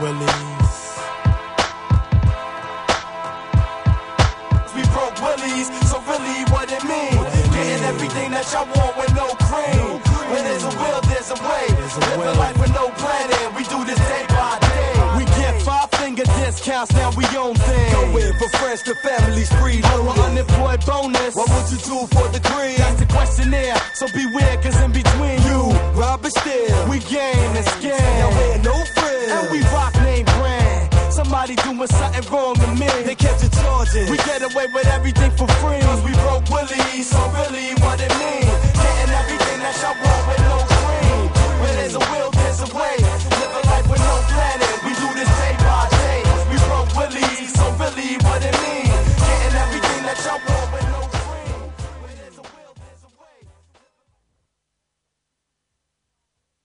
willies. We broke willies, so really what it mean? Getting everything that y'all want with no cream. When there's a will, there's a way. Live a life with no planning. We do this day by day. We get 5-finger discounts, now we own things. Go in for friends to families, free. On an unemployed bonus. What would you do for the green? That's the questionnaire, so beware, cause in between you, rob and steal. we game and scam. Now we're no friends. And we rock name brand. Somebody doing something wrong to me. They kept you charging. We get away with everything for free. Cause we broke willies, so really what it mean?